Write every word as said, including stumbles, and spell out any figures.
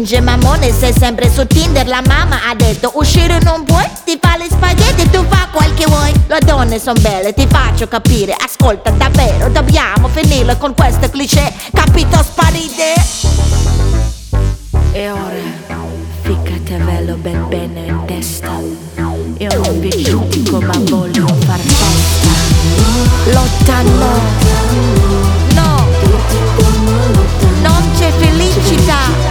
finge mammone, sei sempre su Tinder. La mamma ha detto uscire non puoi, ti fa le spaghetti e tu fa quel che vuoi. Le donne son belle, ti faccio capire. Ascolta davvero, dobbiamo finirla con questo cliché. Capito, sparite? E ora ficcate a velo ben bene in testa. Io non vi giudico ma voglio far festa. Lotta no, no, non c'è felicità.